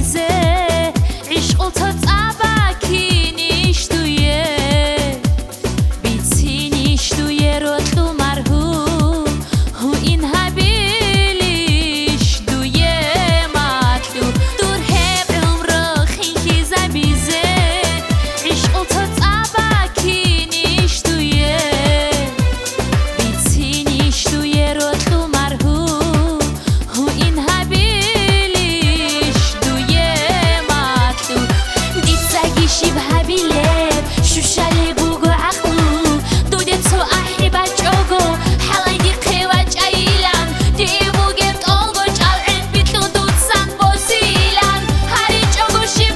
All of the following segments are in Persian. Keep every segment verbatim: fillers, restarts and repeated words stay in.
زبیزه عشق و تا تابکی نیشتویه بیتی نیشتویه رو تو مرهو هو این هبیلیش دویه ماتلو دور هب عمرو خینکی زبیزه عشق و تا تابکی نیشتویه بیتی نیشتویه رو تو مرهو هو این هبیلیش دویه ماتلو دیت زگی شیب هبیلب شوشالی بوگو عقلو دوده تو احی بچوگو حالی دی قیوچ ایلان دی بوگت آلگو جالعن بیتلو دود سن بوزیلان هری چوگو شیب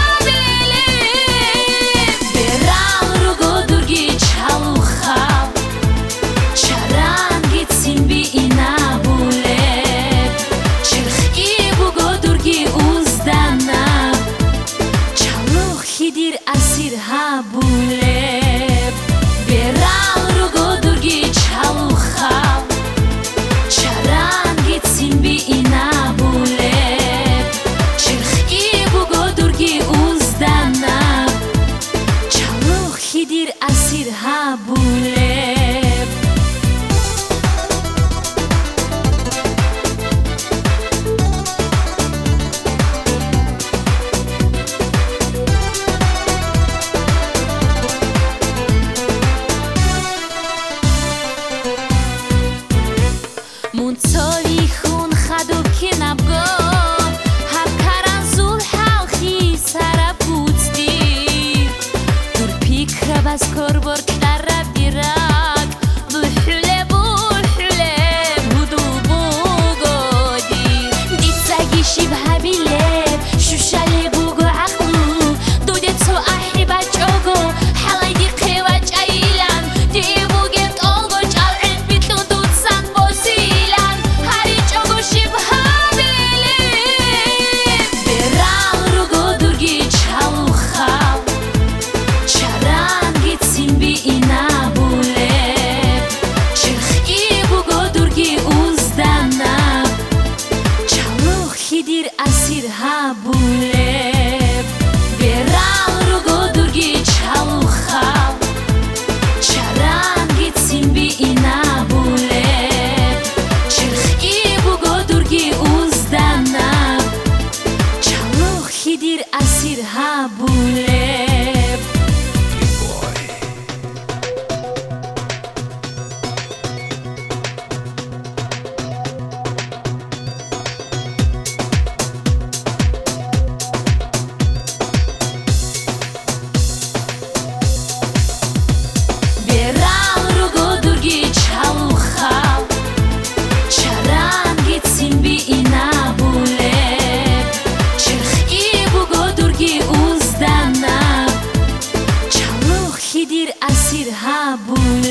هبیلب برال رو گو درگی چالو خواب چران گیتسین بی اینا بولب چرخی بوگو درگی اوزدانم چالو خیدیر اسیر ها بولب برال رو گو درگی چالو خواب چران گیتسین بی اینا بولب چرخی بوگو درگی اوزدانم چالو خیدیر اسیر ها بولب مون تاریخون خدو که نبگو هر کران زول حلخی سرب بودی دور پیک رب از کربر کلر رب دیرک بو حله بو حله بودو بوگودی دیت زگی شیب هبیلب شوشالی بوگو عقلو دوده تو احی بچوگو حالی دی قیوچ ایلان دی بوگت آلگو جالعن بیتلو دود سن بوزیلان هری چوگو شیب هبیلب برال رو گو درگی چالو خواب چران گیتسین بی اینا بولب چرخی بوگو درگی اوزدانم چالو خیدیر اسیر ها بولب برال رو گو درگی چالو خواب چران گیتسین بی اینا بولب چرخی بوگو درگی اوزدانم چالو خیدیر اسیر ها بولب برال رو گو درگی چالو خواب چران گیتسین بی اینا بولب چرخی بوگو درگی اوزدانم چالو خیدیر اسیر ها بولب